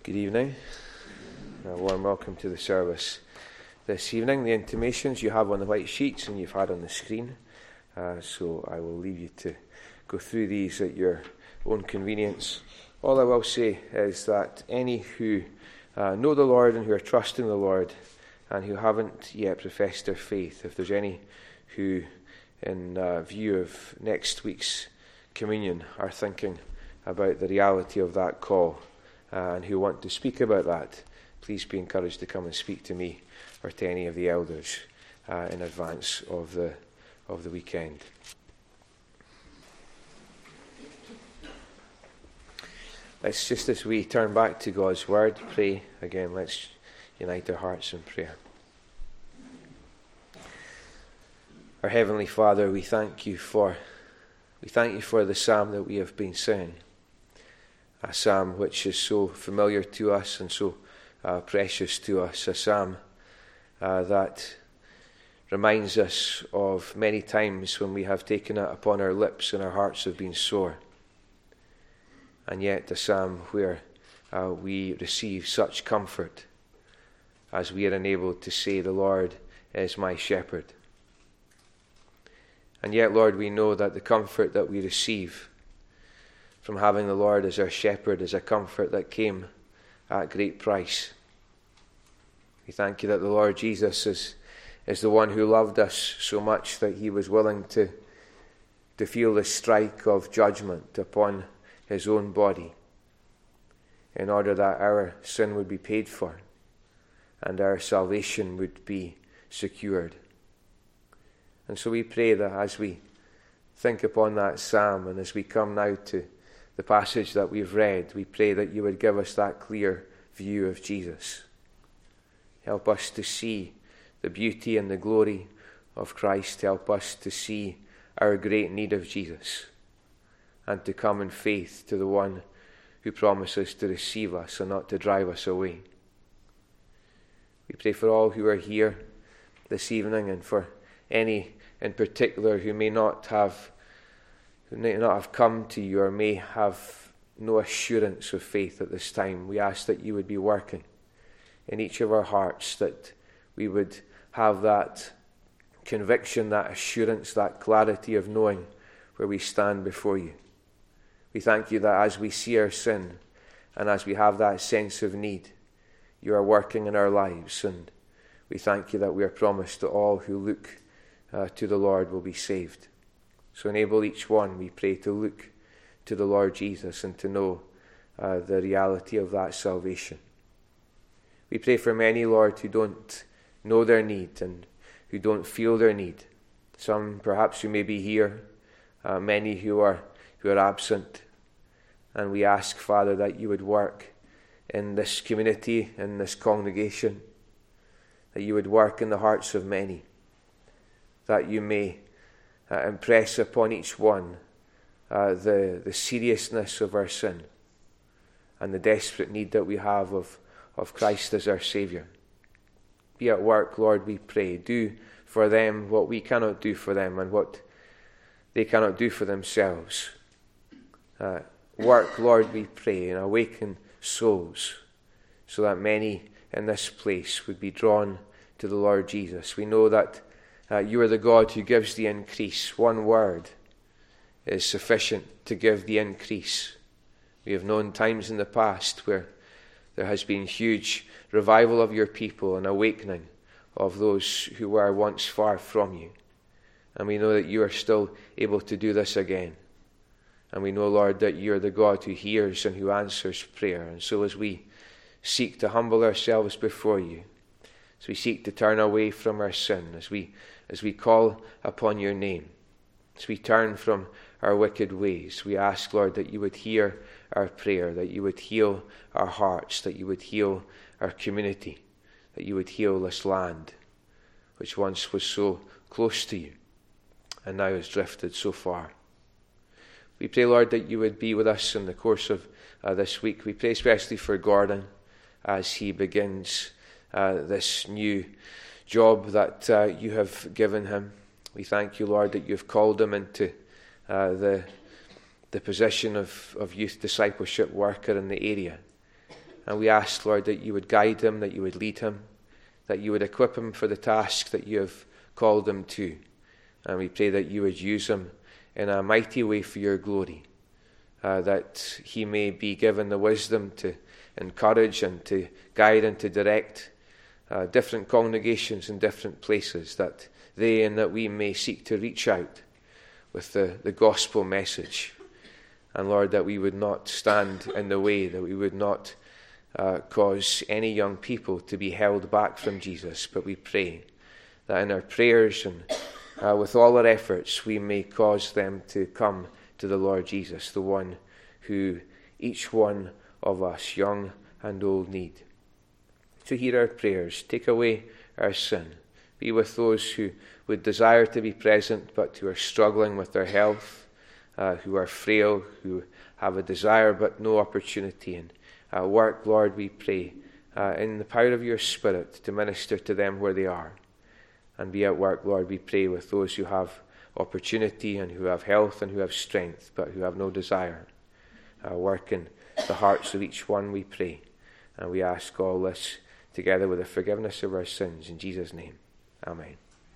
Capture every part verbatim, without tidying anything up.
Good evening. A warm welcome to the service this evening. The intimations you have on the white sheets and you've had on the screen. Uh, so I will leave you to go through these at your own convenience. All I will say is that any who uh, know the Lord and who are trusting the Lord and who haven't yet professed their faith, if there's any who, in uh, view of next week's communion, are thinking about the reality of that call, Uh, and who want to speak about that, please be encouraged to come and speak to me or to any of the elders uh, in advance of the of the weekend. Let's just, as we turn back to God's Word, pray again. Let's unite our hearts in prayer. Our Heavenly Father, we thank you for we thank you for the psalm that we have been singing. A psalm which is so familiar to us and so uh, precious to us. A psalm uh, that reminds us of many times when we have taken it upon our lips and our hearts have been sore. And yet a psalm where uh, we receive such comfort as we are enabled to say, "The Lord is my shepherd." And yet, Lord, we know that the comfort that we receive from having the Lord as our shepherd is a comfort that came at great price. We thank you that the Lord Jesus is, is the one who loved us so much that he was willing to, to feel the strike of judgment upon his own body in order that our sin would be paid for and our salvation would be secured. And so we pray that as we think upon that psalm and as we come now to the passage that we've read, we pray that you would give us that clear view of Jesus. Help us to see the beauty and the glory of Christ. Help us to see our great need of Jesus and to come in faith to the one who promises to receive us and not to drive us away. We pray for all who are here this evening and for any in particular who may not have who may not have come to you or may have no assurance of faith at this time. We ask that you would be working in each of our hearts, that we would have that conviction, that assurance, that clarity of knowing where we stand before you. We thank you that as we see our sin and as we have that sense of need, you are working in our lives, and we thank you that we are promised that all who look uh, to the Lord will be saved. So enable each one, we pray, to look to the Lord Jesus and to know uh, the reality of that salvation. We pray for many, Lord, who don't know their need and who don't feel their need. Some perhaps who may be here, uh, many who are who are absent. And we ask, Father, that you would work in this community, in this congregation, that you would work in the hearts of many, that you may Uh, impress upon each one uh, the, the seriousness of our sin and the desperate need that we have of, of Christ as our Saviour. Be at work, Lord, we pray. Do for them what we cannot do for them and what they cannot do for themselves. Uh, work, Lord, we pray, and awaken souls so that many in this place would be drawn to the Lord Jesus. We know that Uh, you are the God who gives the increase. One word is sufficient to give the increase. We have known times in the past where there has been huge revival of your people and awakening of those who were once far from you. And we know that you are still able to do this again. And we know, Lord, that you are the God who hears and who answers prayer. And so as we seek to humble ourselves before you, as we seek to turn away from our sin, as we as we call upon your name, as we turn from our wicked ways, we ask, Lord, that you would hear our prayer, that you would heal our hearts, that you would heal our community, that you would heal this land, which once was so close to you and now has drifted so far. We pray, Lord, that you would be with us in the course of uh, this week. We pray especially for Gordon as he begins uh, this new job that uh, you have given him. We thank you, Lord, that you've called him into uh, the the position of, of youth discipleship worker in the area. And we ask, Lord, that you would guide him, that you would lead him, that you would equip him for the task that you have called him to. And we pray that you would use him in a mighty way for your glory, uh, that he may be given the wisdom to encourage and to guide and to direct uh, different congregations in different places, that they and that we may seek to reach out with the, the gospel message. And Lord, that we would not stand in the way, that we would not uh, cause any young people to be held back from Jesus, but we pray that in our prayers and uh, with all our efforts, we may cause them to come to the Lord Jesus, the one who each one of us, young and old, need. To hear our prayers, take away our sin, be with those who would desire to be present but who are struggling with their health, uh, who are frail, who have a desire but no opportunity. And uh, work, Lord, we pray, uh, in the power of your Spirit to minister to them where they are. And be at work, Lord, we pray, with those who have opportunity and who have health and who have strength but who have no desire. Uh, work in the hearts of each one, we pray. And we ask all this together with the forgiveness of our sins. In Jesus' name, amen.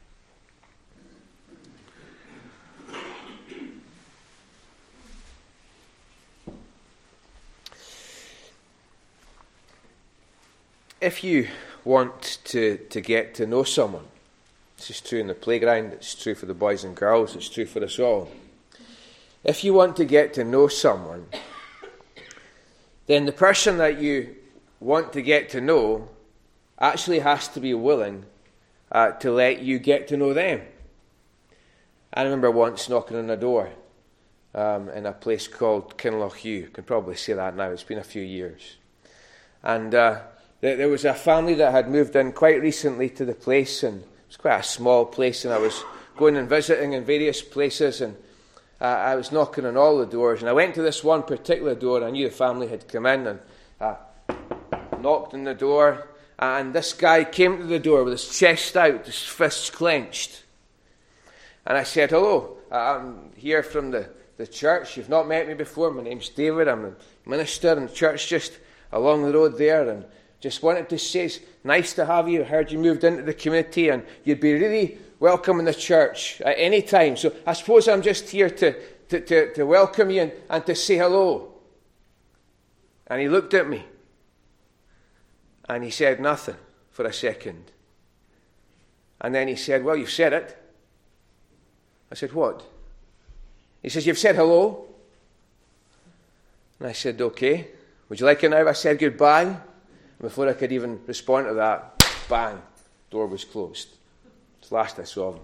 If you want to, to get to know someone, this is true in the playground, it's true for the boys and girls, it's true for us all. If you want to get to know someone, then the person that you want to get to know actually has to be willing uh, to let you get to know them. I remember once knocking on a door um, in a place called Kinlochhew. You can probably say that now, it's been a few years. And uh, th- there was a family that had moved in quite recently to the place, and it was quite a small place, and I was going and visiting in various places, and uh, I was knocking on all the doors, and I went to this one particular door, and I knew the family had come in, and uh, knocked on the door, and this guy came to the door with his chest out, his fists clenched. And I said, "Hello, I'm here from the, the church. You've not met me before. My name's David. I'm a minister in the church just along the road there, and just wanted to say it's nice to have you. I heard you moved into the community, and you'd be really welcome in the church at any time. So I suppose I'm just here to, to, to, to welcome you and, and to say hello." And he looked at me, and he said nothing for a second. And then he said, "Well, you've said it." I said, "What?" He says, "You've said hello." And I said, "Okay. Would you like it now?" I said goodbye. And before I could even respond to that, bang, door was closed. It's the last I saw of him.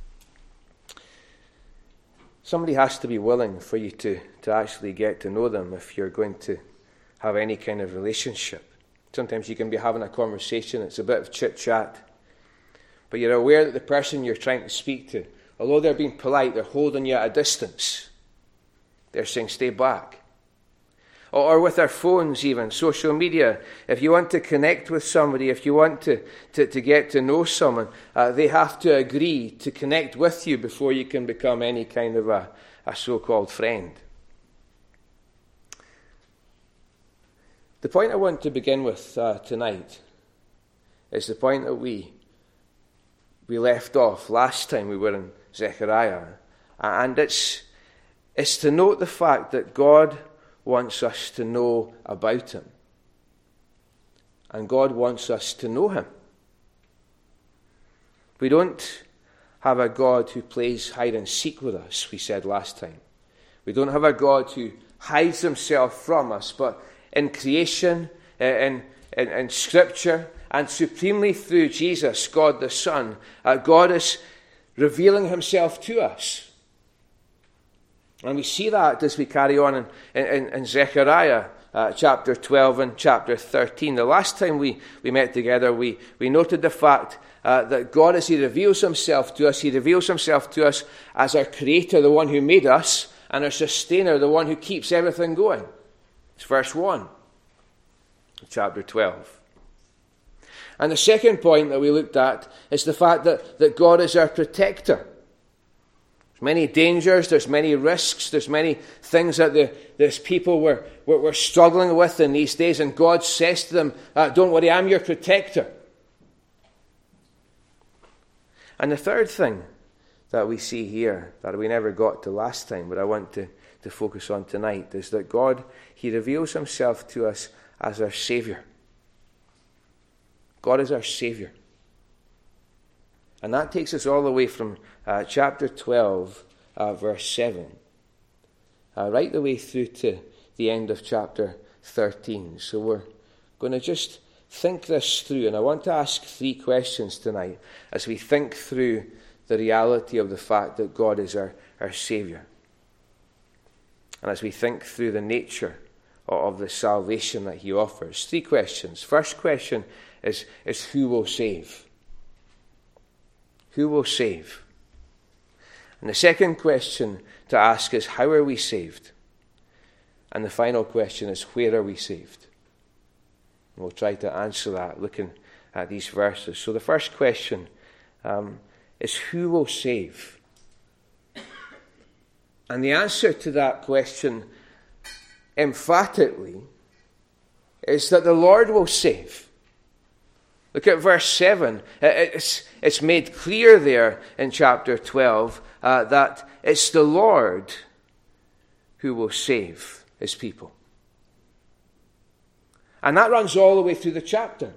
Somebody has to be willing for you to, to actually get to know them if you're going to have any kind of relationship. Sometimes you can be having a conversation, it's a bit of chit-chat, but you're aware that the person you're trying to speak to, although they're being polite, they're holding you at a distance. They're saying, "Stay back." Or, or with our phones even, social media, if you want to connect with somebody, if you want to, to, to get to know someone, uh, they have to agree to connect with you before you can become any kind of a, a so-called friend. The point I want to begin with uh, tonight is the point that we we left off last time we were in Zechariah. And it's, it's to note the fact that God wants us to know about him. And God wants us to know him. We don't have a God who plays hide and seek with us, we said last time. We don't have a God who hides himself from us, but in creation, in, in, in Scripture, and supremely through Jesus, God the Son, uh, God is revealing himself to us. And we see that as we carry on in, in, in Zechariah uh, chapter twelve and chapter thirteen. The last time we, we met together, we, we noted the fact uh, that God, as he reveals himself to us, he reveals himself to us as our creator, the one who made us, and our sustainer, the one who keeps everything going. It's verse one of chapter twelve. And the second point that we looked at is the fact that, that God is our protector. many dangers, there's many risks, there's many things that the, this people were, were, were struggling with in these days, and God says to them, uh, don't worry, I'm your protector. And the third thing that we see here, that we never got to last time, but I want to, to focus on tonight, is that God, he reveals himself to us as our Saviour. God is our Saviour. And that takes us all the way from uh, chapter twelve, uh, verse seven, uh, right the way through to the end of chapter thirteen. So we're going to just think this through. And I want to ask three questions tonight as we think through the reality of the fact that God is our, our Saviour. And as we think through the nature of, of the salvation that he offers. Three questions. First question is, is who will save? Who will save? And the second question to ask is, how are we saved? And the final question is, where are we saved? And we'll try to answer that looking at these verses. So the first question um, is, who will save? And the answer to that question emphatically is that the Lord will save. Look at verse seven. It's, it's made clear there in chapter twelve uh, that it's the Lord who will save his people. And that runs all the way through the chapter.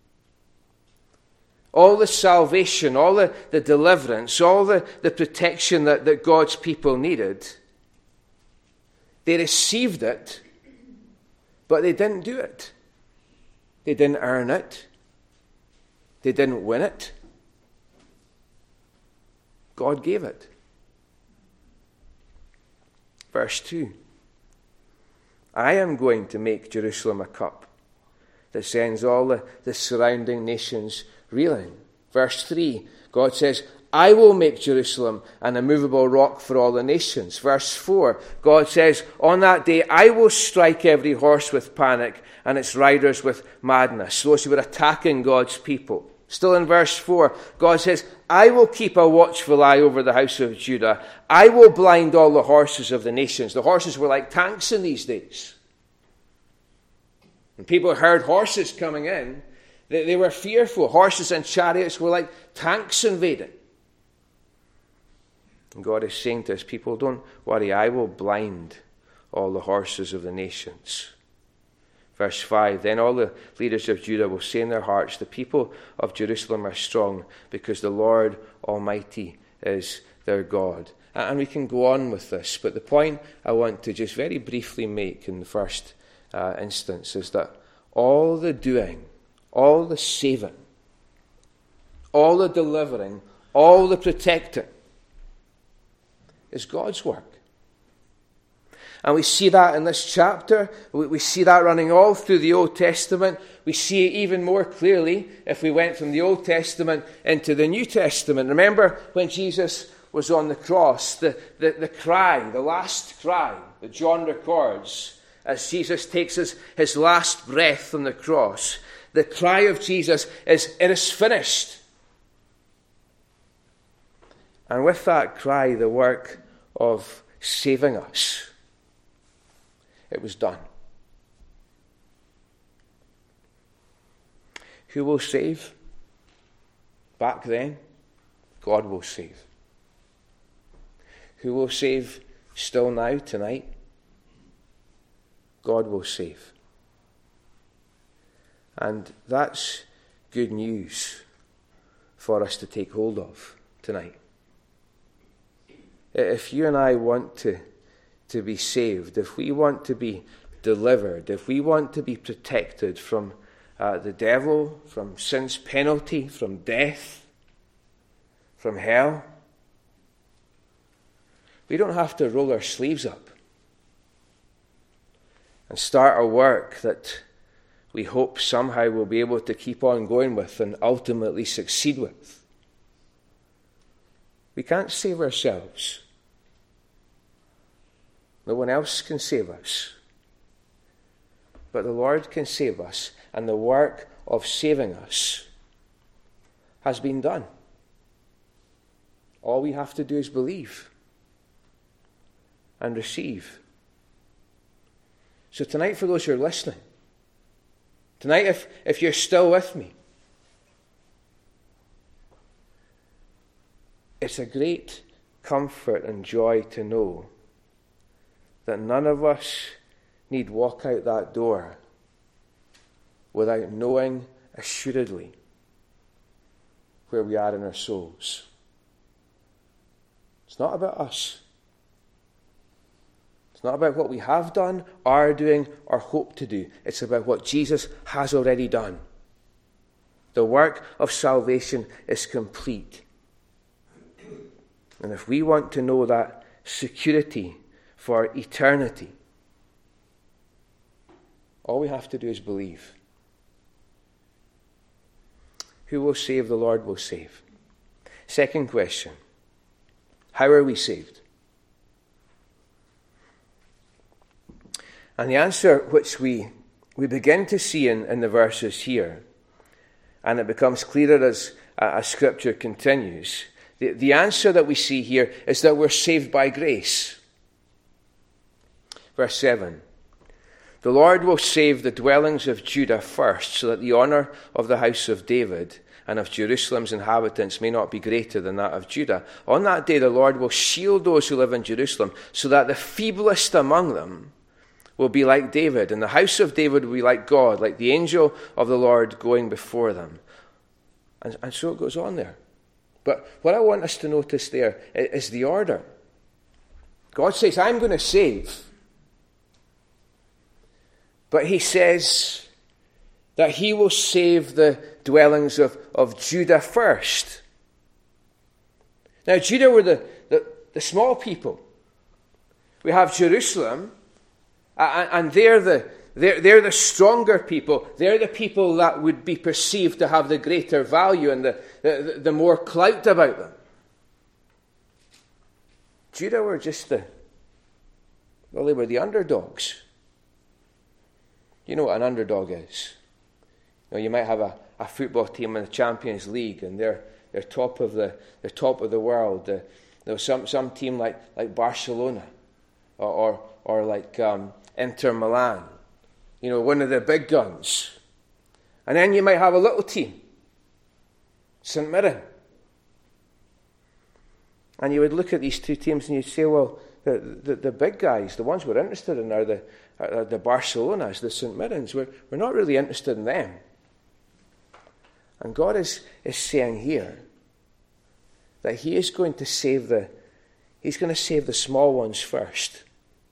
All the salvation, all the, the deliverance, all the, the protection that, that God's people needed, they received it, but they didn't do it. They didn't earn it. They didn't win it. God gave it. Verse two. I am going to make Jerusalem a cup that sends all the, the surrounding nations reeling. Verse three. God says, I will make Jerusalem an immovable rock for all the nations. Verse four. God says, on that day I will strike every horse with panic and its riders with madness, those who were attacking God's people. Still in verse four, God says, I will keep a watchful eye over the house of Judah. I will blind all the horses of the nations. The horses were like tanks in these days. When people heard horses coming in, they, they were fearful. Horses and chariots were like tanks invading. And God is saying to his people, don't worry, I will blind all the horses of the nations. Verse five, then all the leaders of Judah will say in their hearts, the people of Jerusalem are strong because the Lord Almighty is their God. And we can go on with this, but the point I want to just very briefly make in the first uh, instance is that all the doing, all the saving, all the delivering, all the protecting is God's work. And we see that in this chapter. We, we see that running all through the Old Testament. We see it even more clearly if we went from the Old Testament into the New Testament. Remember when Jesus was on the cross, the, the, the cry, the last cry that John records as Jesus takes his, his last breath on the cross. The cry of Jesus is, it is finished. And with that cry, the work of saving us, it was done. Who will save? Back then, God will save. Who will save still now, tonight? God will save. And that's good news for us to take hold of tonight. If you and I want to to be saved, if we want to be delivered, if we want to be protected from uh, the devil, from sin's penalty, from death, from hell, we don't have to roll our sleeves up and start a work that we hope somehow we'll be able to keep on going with and ultimately succeed with. We can't save ourselves. No one else can save us. But the Lord can save us, and the work of saving us has been done. All we have to do is believe. and receive. So tonight, for those who are listening, tonight if, if you're still with me, it's a great comfort and joy to know that none of us need walk out that door without knowing assuredly where we are in our souls. It's not about us. It's not about what we have done, are doing, or hope to do. It's about what Jesus has already done. The work of salvation is complete. And if we want to know that security for eternity, all we have to do is believe. Who will save? The Lord will save. Second question. How are we saved? And the answer which we, we begin to see in, in the verses here, and it becomes clearer as, as Scripture continues, the, the answer that we see here is that we're saved by grace. Verse seven. The Lord will save the dwellings of Judah first, so that the honour of the house of David and of Jerusalem's inhabitants may not be greater than that of Judah. On that day the Lord will shield those who live in Jerusalem, so that the feeblest among them will be like David, and the house of David will be like God, like the angel of the Lord going before them. And, and so it goes on there. But what I want us to notice there is the order. God says, I'm going to save. But he says that he will save the dwellings of, of Judah first. Now, Judah were the, the, the small people. We have Jerusalem, and, and they're, the, they're, they're the stronger people. They're the people that would be perceived to have the greater value and the, the, the more clout about them. Judah were just the, well, they were the underdogs. You know what an underdog is. You know, you might have a, a football team in the Champions League, and they're they're top of the they're top of the world. Uh, there's some some team like like Barcelona, or or, or like um, Inter Milan. You know, one of the big guns. And then you might have a little team, Saint Mirren. And you would look at these two teams and you'd say, well, the the, the big guys, the ones we're interested in, are the Uh, the Barcelonas, the Saint Mirrens. We're, we're not really interested in them. And God is, is saying here that he is going to save the he's going to save the small ones first.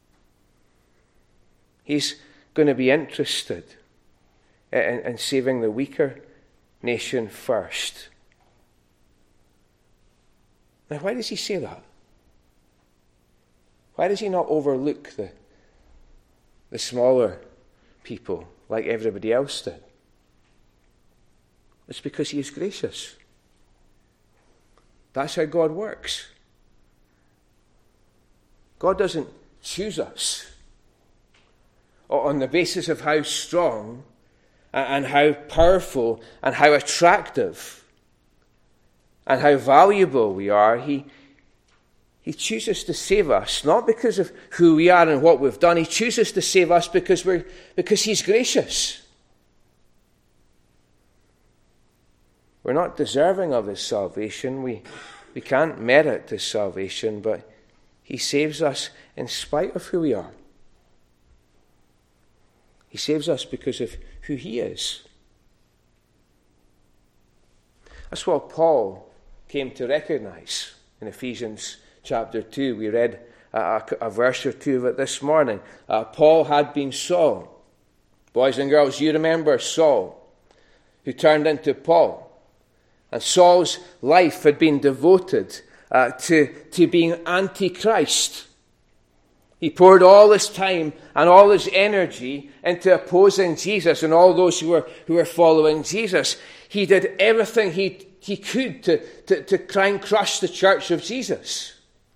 He's going to be interested in, in saving the weaker nation first. Now, why does he say that? Why does he not overlook the the smaller people like everybody else did? It's because he is gracious. That's how God works. God doesn't choose us on the basis of how strong and how powerful and how attractive and how valuable we are. He He chooses to save us, not because of who we are and what we've done. He chooses to save us because we're because he's gracious. We're not deserving of his salvation. We, we can't merit his salvation, but he saves us in spite of who we are. He saves us because of who he is. That's what Paul came to recognize in Ephesians chapter two. We read a, a verse or two of it this morning. Uh, Paul had been Saul. Boys and girls, you remember Saul, who turned into Paul. And Saul's life had been devoted uh, to, to being anti-Christ. He poured all his time and all his energy into opposing Jesus and all those who were who were following Jesus. He did everything he, he could to, to, to try and crush the church of Jesus.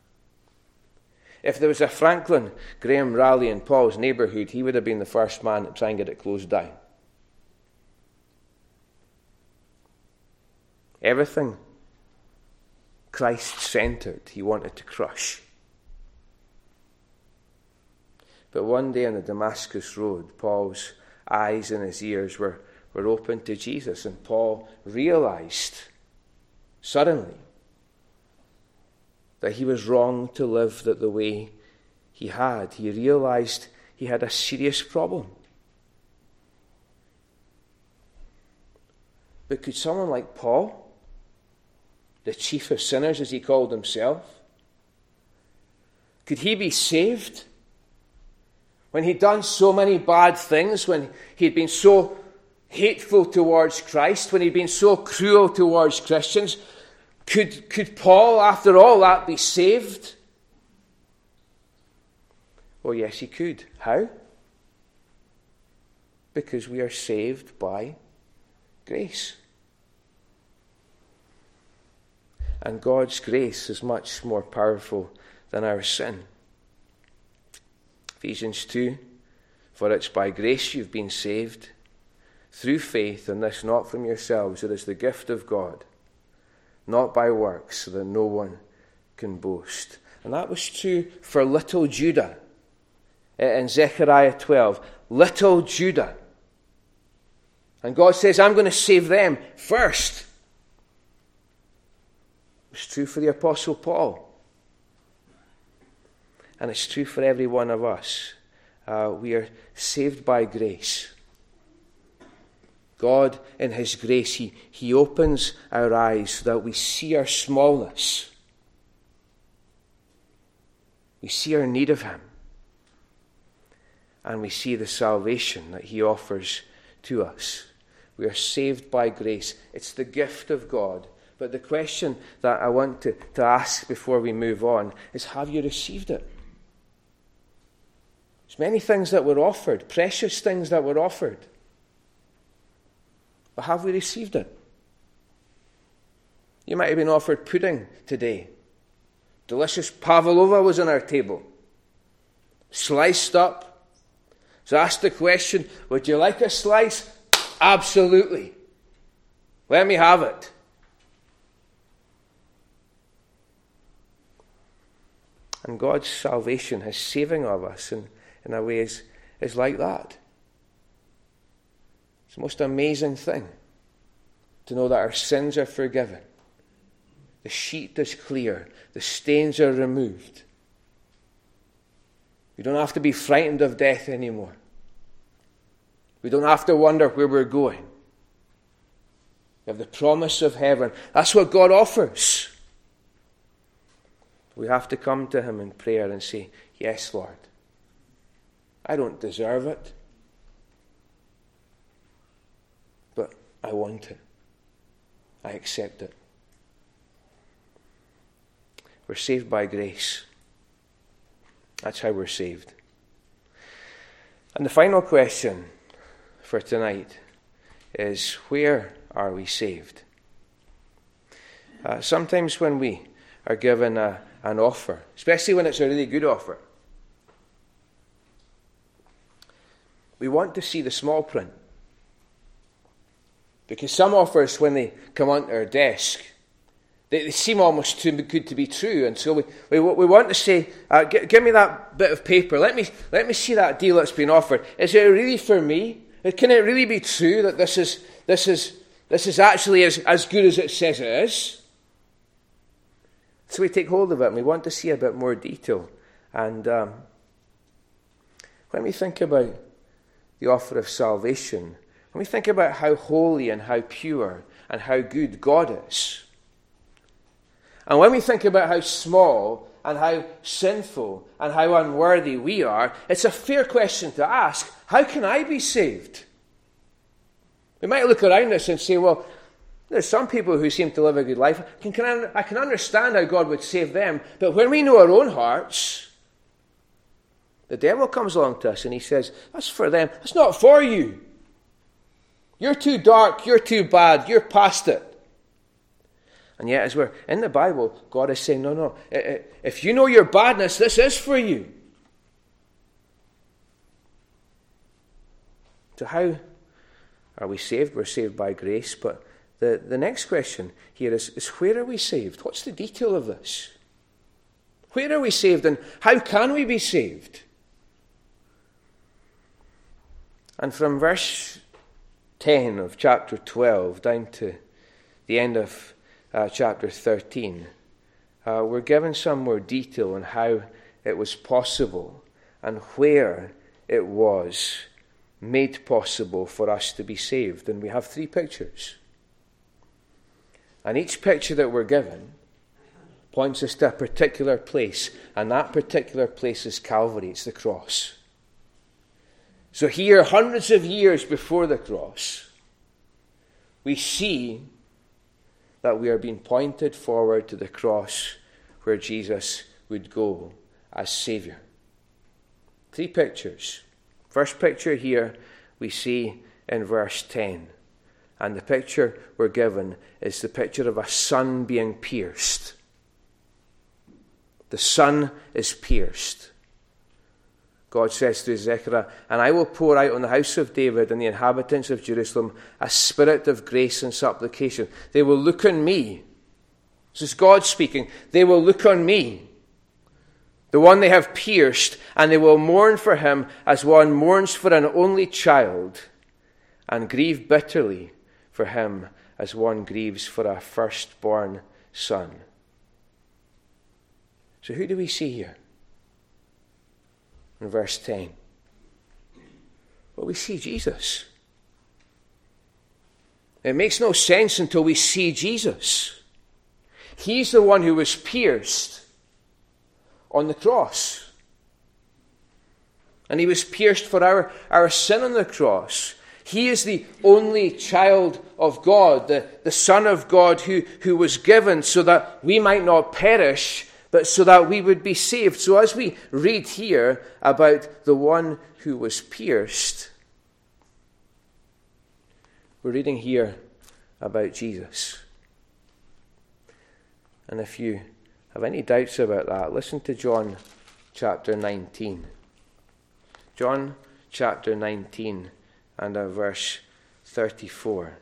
If there was a Franklin Graham rally in Paul's neighbourhood, he would have been the first man to try and get it closed down. Everything Christ-centred he wanted to crush. But one day on the Damascus Road, Paul's eyes and his ears were, were open to Jesus, and Paul realized suddenly that he was wrong to live that the way he had. He realized he had a serious problem. But could someone like Paul, the chief of sinners as he called himself, could he be saved when he'd done so many bad things, when he'd been so hateful towards Christ, when he'd been so cruel towards Christians? Could, could Paul, after all that, be saved? Well, yes, he could. How? Because we are saved by grace. And God's grace is much more powerful than our sin. Ephesians two, for it's by grace you've been saved, through faith, and this not from yourselves, it is the gift of God, not by works, so that no one can boast. And that was true for little Judah. In Zechariah twelve, little Judah. And God says, I'm going to save them first. It's true for the Apostle Paul. And it's true for every one of us. Uh, we are saved by grace. God, in his grace, he, he opens our eyes so that we see our smallness. We see our need of him. And we see the salvation that he offers to us. We are saved by grace. It's the gift of God. But the question that I want to, to ask before we move on is, have you received it? There's many things that were offered, precious things that were offered. But have we received it? You might have been offered pudding today. Delicious pavlova was on our table. Sliced up. So ask the question, would you like a slice? Absolutely. Let me have it. And God's salvation, his saving of us in, in a way is, is like that. It's the most amazing thing to know that our sins are forgiven. The sheet is clear. The stains are removed. We don't have to be frightened of death anymore. We don't have to wonder where we're going. We have the promise of heaven. That's what God offers. We have to come to him in prayer and say, yes, Lord, I don't deserve it, but I want it. I accept it. We're saved by grace. That's how we're saved. And the final question for tonight is, where are we saved? Uh, sometimes when we are given a an offer, especially when it's a really good offer, we want to see the small print. Because some offers, when they come onto our desk, they, they seem almost too good to be true. And so we, we, we want to say, uh, g- give me that bit of paper. Let me, let me see that deal that's been offered. Is it really for me? Can it really be true that this is, this is, this is actually as, as good as it says it is? So we take hold of it and we want to see a bit more detail. And um, when we think about the offer of salvation, when we think about how holy and how pure and how good God is, and when we think about how small and how sinful and how unworthy we are, it's a fair question to ask, how can I be saved? We might look around us and say, well, there's some people who seem to live a good life. Can, can I, I can understand how God would save them. But when we know our own hearts, the devil comes along to us and he says, that's for them. That's not for you. You're too dark. You're too bad. You're past it. And yet, as we're in the Bible, God is saying, no, no. If you know your badness, this is for you. So how are we saved? We're saved by grace, but The, the next question here is, is, where are we saved? What's the detail of this? Where are we saved and how can we be saved? And from verse ten of chapter twelve down to the end of uh, chapter thirteen, uh, we're given some more detail on how it was possible and where it was made possible for us to be saved. And we have three pictures. And each picture that we're given points us to a particular place, and that particular place is Calvary. It's the cross. So here, hundreds of years before the cross, we see that we are being pointed forward to the cross where Jesus would go as Saviour. Three pictures. First picture here we see in verse ten. And the picture we're given is the picture of a son being pierced. The son is pierced. God says to Zechariah, and I will pour out on the house of David and the inhabitants of Jerusalem a spirit of grace and supplication. They will look on me. This is God speaking. They will look on me, the one they have pierced, and they will mourn for him as one mourns for an only child, and grieve bitterly for him as one grieves for a firstborn son. So who do we see here? In verse ten. Well, we see Jesus. It makes no sense until we see Jesus. He's the one who was pierced on the cross. And he was pierced for our, our sin on the cross. He is the only child of God, the, the Son of God who, who was given so that we might not perish, but so that we would be saved. So as we read here about the one who was pierced, we're reading here about Jesus. And if you have any doubts about that, listen to John chapter nineteen. John chapter nineteen and uh, verse thirty-four.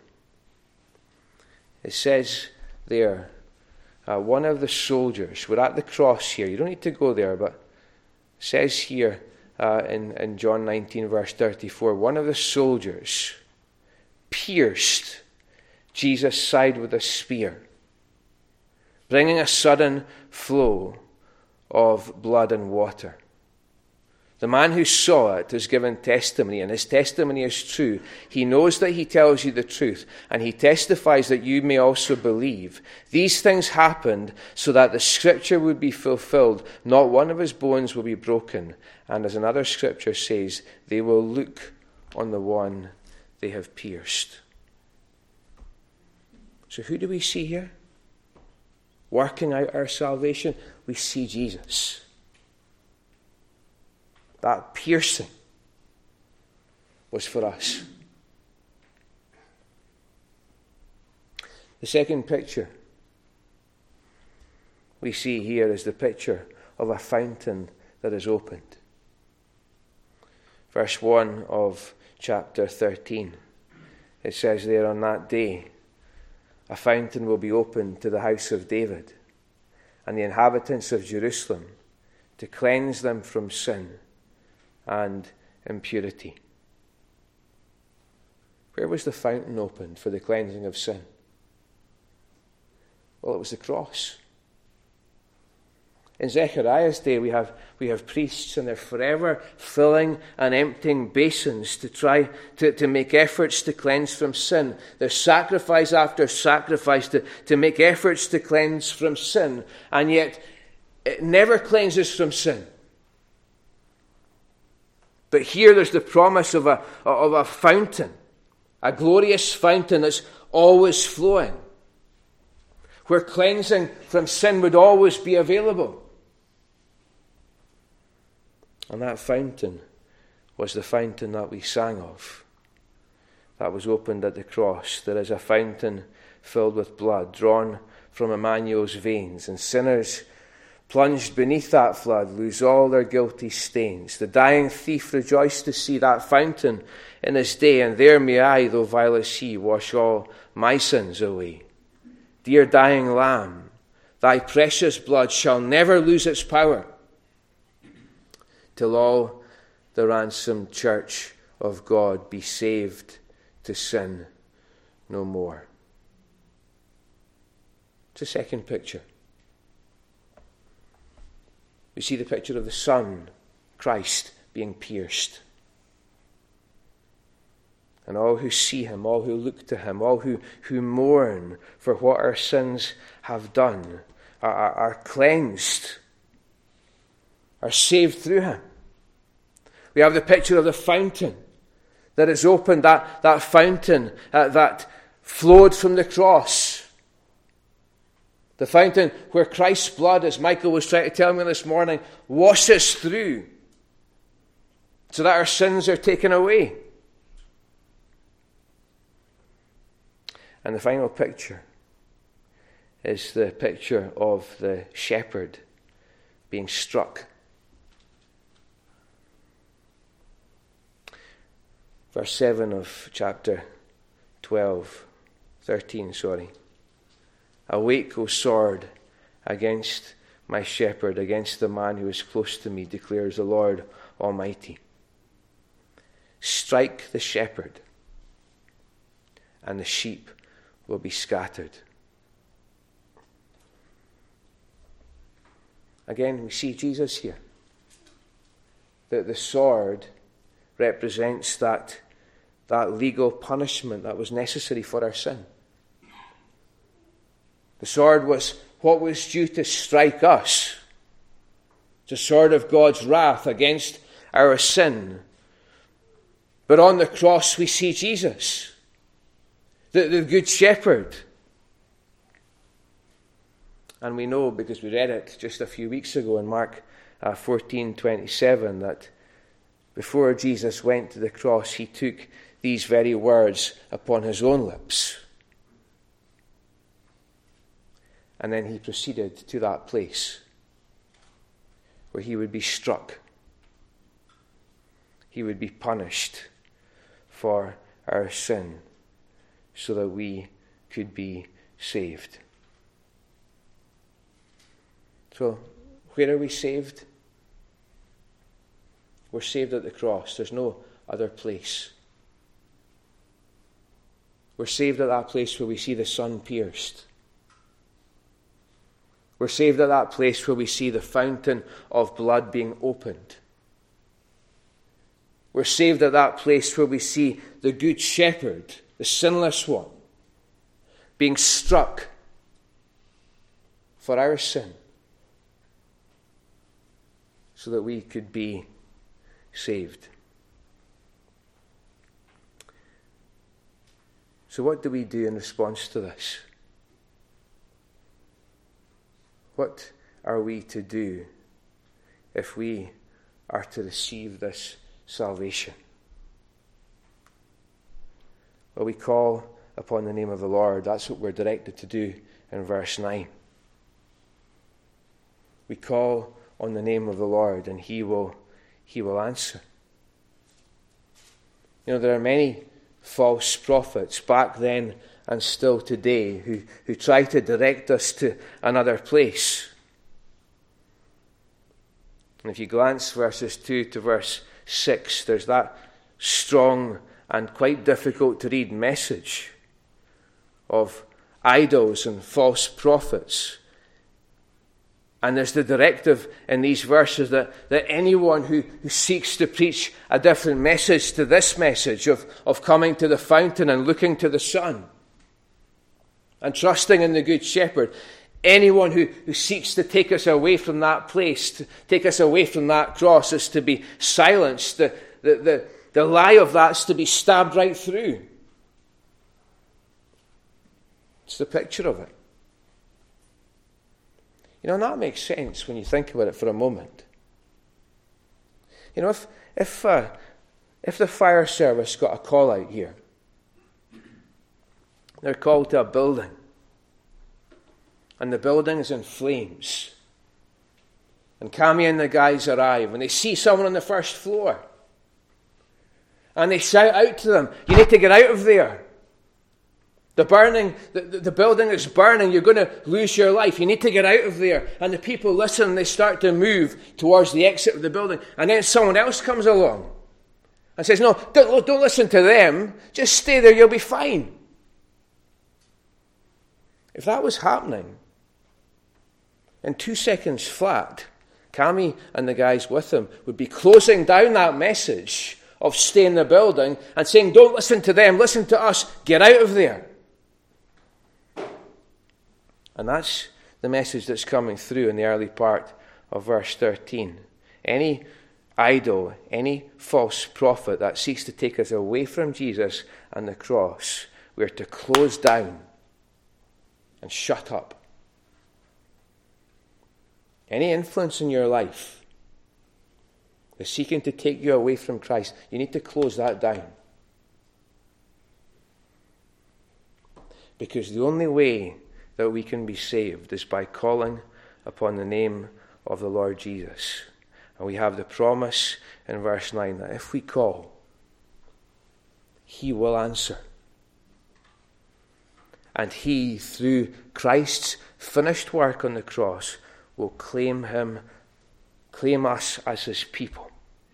It says there, uh, one of the soldiers, we're at the cross here, you don't need to go there, but it says here uh, in, in John nineteen verse thirty-four, one of the soldiers pierced Jesus' side with a spear, bringing a sudden flow of blood and water. The man who saw it has given testimony, and his testimony is true. He knows that he tells you the truth, and he testifies that you may also believe. These things happened so that the scripture would be fulfilled. Not one of his bones will be broken. And as another scripture says, they will look on the one they have pierced. So who do we see here? Working out our salvation, we see Jesus. That piercing was for us. The second picture we see here is the picture of a fountain that is opened. Verse one of chapter thirteen. It says there, on that day, a fountain will be opened to the house of David and the inhabitants of Jerusalem to cleanse them from sin and impurity. Where was the fountain opened for the cleansing of sin? Well, it was the cross. In Zechariah's day, we have we have priests, and they're forever filling and emptying basins to try to, to make efforts to cleanse from sin. There's sacrifice after sacrifice to, to make efforts to cleanse from sin, and yet it never cleanses from sin. But here there's the promise of a, of a fountain, a glorious fountain that's always flowing, where cleansing from sin would always be available. And that fountain was the fountain that we sang of, that was opened at the cross. There is a fountain filled with blood drawn from Emmanuel's veins, and sinners plunged beneath that flood lose all their guilty stains. The dying thief rejoiced to see that fountain in his day, and there may I, though vile as he, wash all my sins away. Dear dying Lamb, thy precious blood shall never lose its power, till all the ransomed church of God, be saved to sin no more. It's a second picture. We see the picture of the Son, Christ, being pierced. And all who see him, all who look to him, all who, who mourn for what our sins have done are, are, are cleansed, are saved through him. We have the picture of the fountain that is opened, that, that fountain uh, that flowed from the cross. The fountain where Christ's blood, as Michael was trying to tell me this morning, washes through so that our sins are taken away. And the final picture is the picture of the shepherd being struck. Verse seven of chapter twelve, thirteen, sorry. Awake, O sword, against my shepherd, against the man who is close to me, declares the Lord Almighty. Strike the shepherd, and the sheep will be scattered. Again, we see Jesus here. That the sword represents that, that legal punishment that was necessary for our sin. The sword was what was due to strike us. It's a sword of God's wrath against our sin. But on the cross we see Jesus, the, the Good Shepherd. And we know, because we read it just a few weeks ago in Mark uh, fourteen twenty-seven, that before Jesus went to the cross, he took these very words upon his own lips. And then he proceeded to that place where he would be struck. He would be punished for our sin so that we could be saved. So, where are we saved? We're saved at the cross. There's no other place. We're saved at that place where we see the Son pierced. We're saved at that place where we see the fountain of blood being opened. We're saved at that place where we see the Good Shepherd, the sinless one, being struck for our sin so that we could be saved. So what do we do in response to this? What are we to do if we are to receive this salvation? Well, we call upon the name of the Lord. That's what we're directed to do in verse nine. We call on the name of the Lord, and he will, he will answer. You know, there are many false prophets back then and still today who, who try to direct us to another place. And if you glance verses two to verse six, there's that strong and quite difficult to read message of idols and false prophets. And there's the directive in these verses that, that anyone who, who seeks to preach a different message to this message of, of coming to the fountain and looking to the Son and trusting in the Good Shepherd, anyone who, who seeks to take us away from that place, to take us away from that cross, is to be silenced. The, the, the, the lie of that's to be stabbed right through. It's the picture of it. You know, and that makes sense when you think about it for a moment. You know, if if uh, if the fire service got a call out here, they're called to a building, and the building is in flames, and Cammy and the guys arrive, and they see someone on the first floor, and they shout out to them, "You need to get out of there. The burning, the, the building is burning. You're going to lose your life. You need to get out of there." And the people listen and they start to move towards the exit of the building. And then someone else comes along and says, no, don't, don't listen to them. Just stay there, you'll be fine. If that was happening, in two seconds flat, Cami and the guys with him would be closing down that message of stay in the building and saying, don't listen to them, listen to us, get out of there. And that's the message that's coming through in the early part of verse thirteen. Any idol, any false prophet that seeks to take us away from Jesus and the cross, we're to close down and shut up. Any influence in your life that's seeking to take you away from Christ, you need to close that down. Because the only way that we can be saved is by calling upon the name of the Lord Jesus. And we have the promise in verse nine that if we call, he will answer. And he, through Christ's finished work on the cross, will claim him, claim us as his people,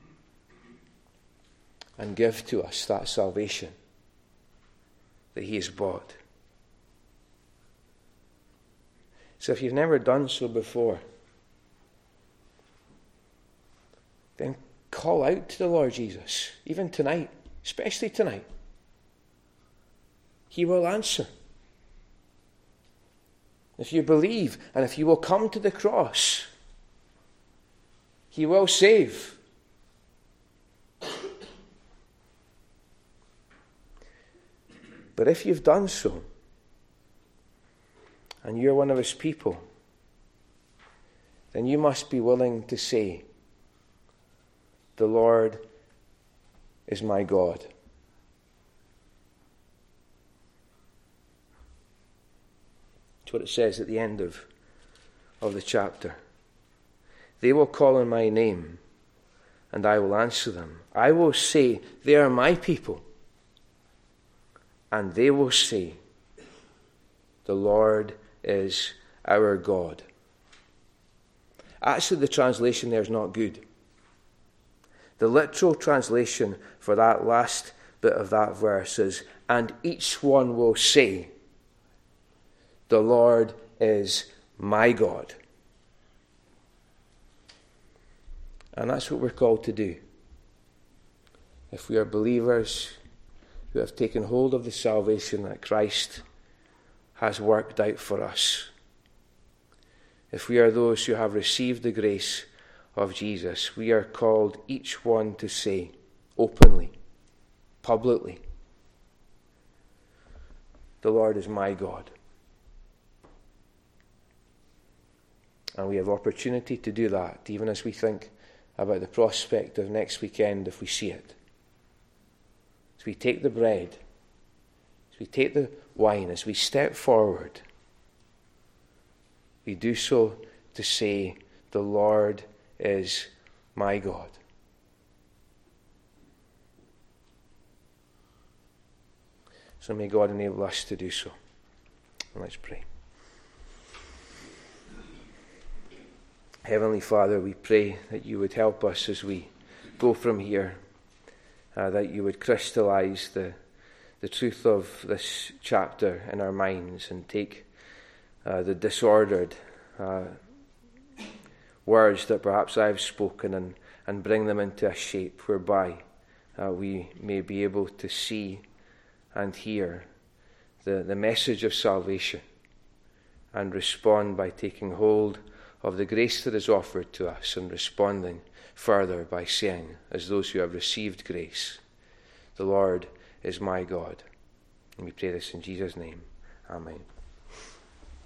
and give to us that salvation that he has bought. So if you've never done so before, then call out to the Lord Jesus, even tonight, especially tonight. He will answer. If you believe and if you will come to the cross, he will save. But if you've done so, and you're one of his people, then you must be willing to say, the Lord is my God. That's what it says at the end of, of the chapter. They will call on my name, and I will answer them. I will say, they are my people. And they will say, the Lord is our God. Actually, the translation there is not good. The literal translation for that last bit of that verse is, and each one will say, the Lord is my God. And that's what we're called to do. If we are believers who have taken hold of the salvation that Christ has worked out for us, if we are those who have received the grace of Jesus, we are called each one to say openly, publicly, the Lord is my God. And we have opportunity to do that, even as we think about the prospect of next weekend if we see it. As we take the bread, as we take the wine, as we step forward, we do so to say, the Lord is my God. So may God enable us to do so. And let's pray. Heavenly Father, we pray that you would help us as we go from here, uh, that you would crystallize the, the truth of this chapter in our minds and take uh, the disordered uh, words that perhaps I've spoken and, and bring them into a shape whereby uh, we may be able to see and hear the, the message of salvation and respond by taking hold of the grace that is offered to us and responding further by saying, as those who have received grace, the Lord is my God. And we pray this in Jesus' name. Amen.